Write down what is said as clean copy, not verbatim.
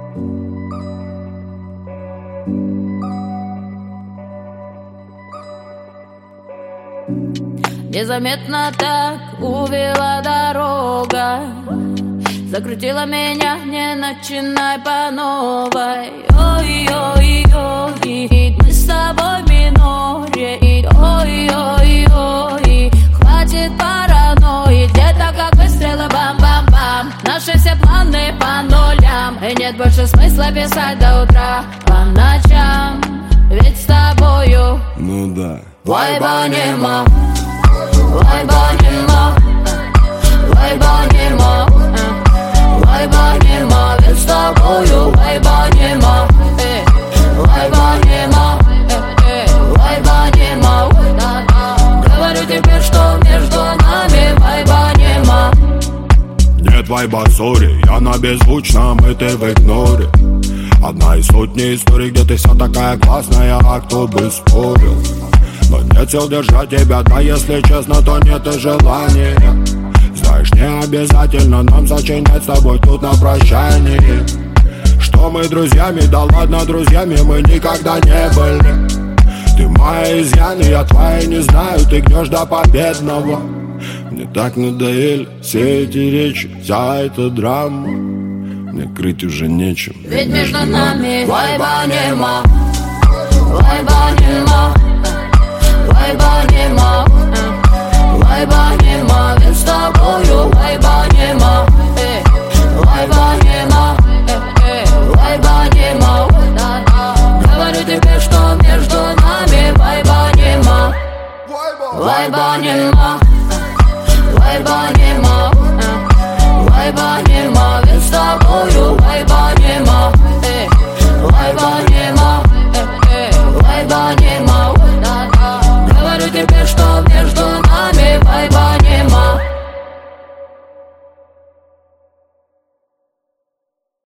Незаметно так увела дорога, закрутила меня, не начинай по новой. Ой-ой-ой, мы с тобой в миноре. Ой-ой-ой, хватит паранойи, где-то как выстрелы бам-бам-бам. Наши все планы по нулям, и нет больше смысла писать до утра по ночам. Ведь с тобою, ну да, вайба нема. Вайба нема, вайба нема, вайба нема, ведь с тобою вайба нема, вайба нема, вайба нема. Говорю теперь, что между нами вайба нема. Нет вайба, сори, я на беззвучном, и ты в игноре. Одна из сотни историй, где ты вся такая классная, а кто бы спорил. Но нет сил держать тебя, да если честно, то нет и желания. Знаешь, не обязательно нам сочинять с тобой тут на прощании. Что мы друзьями, да ладно друзьями мы никогда не были. Ты мои изъяны, я твои не знаю, ты гнешь до победного. Мне так надоели все эти речи, вся эта драма. Мне крыть уже нечем. Ведь между нами вайба нема, вайба нема, вайба нема, вайба нема, ведь с тобою вайба нема,